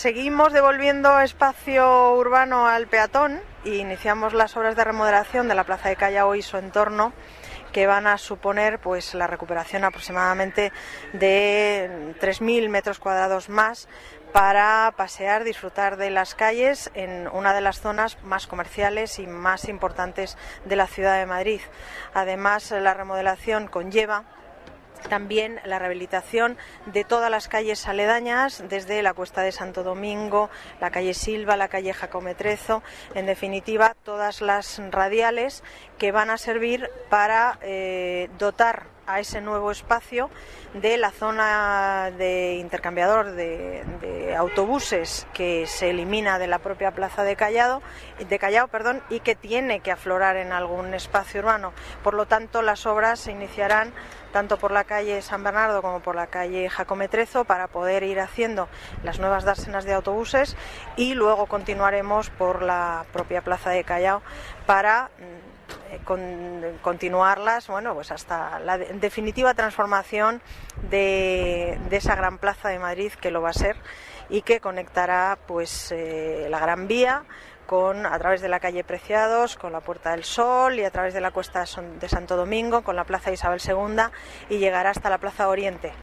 Seguimos devolviendo espacio urbano al peatón e iniciamos las obras de remodelación de la Plaza de Callao y su entorno, que van a suponer pues la recuperación aproximadamente de 3.000 metros cuadrados más para pasear, disfrutar de las calles en una de las zonas más comerciales y más importantes de la ciudad de Madrid. Además, la remodelación conlleva también la rehabilitación de todas las calles aledañas, desde la Cuesta de Santo Domingo, la calle Silva, la calle Jacometrezo, en definitiva todas las radiales que van a servir para dotar a ese nuevo espacio de la zona de intercambiador de autobuses que se elimina de la propia Plaza de Callao, y que tiene que aflorar en algún espacio urbano. Por lo tanto, las obras se iniciarán tanto por la calle San Bernardo como por la calle Jacometrezo para poder ir haciendo las nuevas dársenas de autobuses, y luego continuaremos por la propia Plaza de Callao para continuarlas, bueno, pues hasta la definitiva transformación de esa gran plaza de Madrid, que lo va a ser, y que conectará pues la Gran Vía a través de la calle Preciados, con la Puerta del Sol, y a través de la Cuesta de Santo Domingo, con la Plaza Isabel II, y llegará hasta la Plaza Oriente.